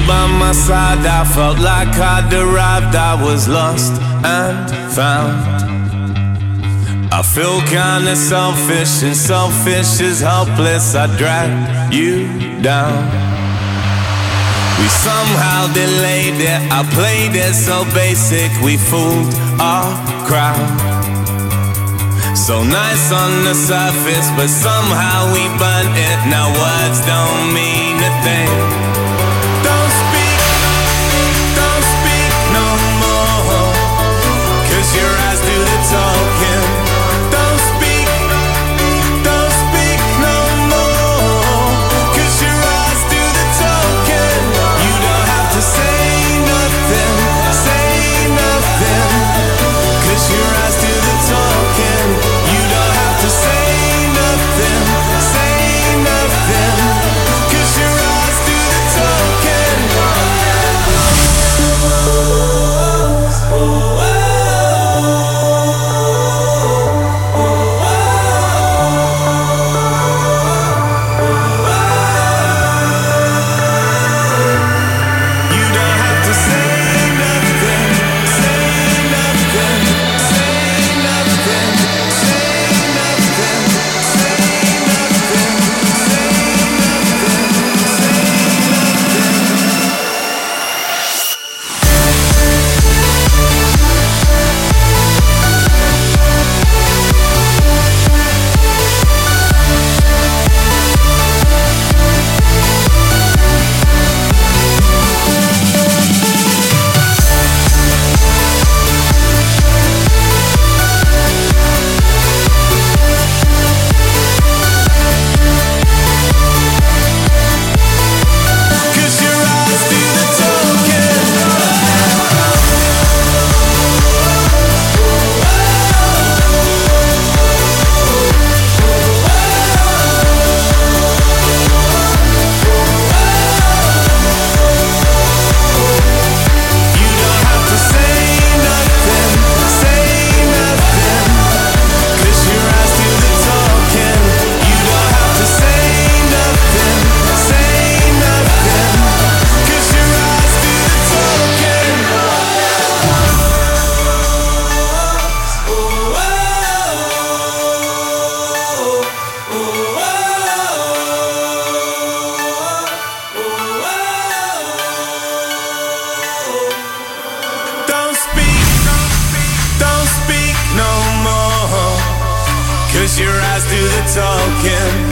by my side, I felt like I'd arrived. I was lost and found. I feel kinda selfish, and selfish is helpless. I drag you down. We somehow delayed it, I played it so basic. We fooled our crowd. So nice on the surface, but somehow we burnt it. Now words don't mean a thing. Don't speak no more, 'cause your eyes do the talking. Don't speak no more, 'cause your eyes do the talking. You don't have to say nothing, 'cause your eyes do the talking. You don't have to say nothing, 'cause your eyes do the talking. You don't have to say nothing, Don't speak no more, 'cause your eyes do the talking.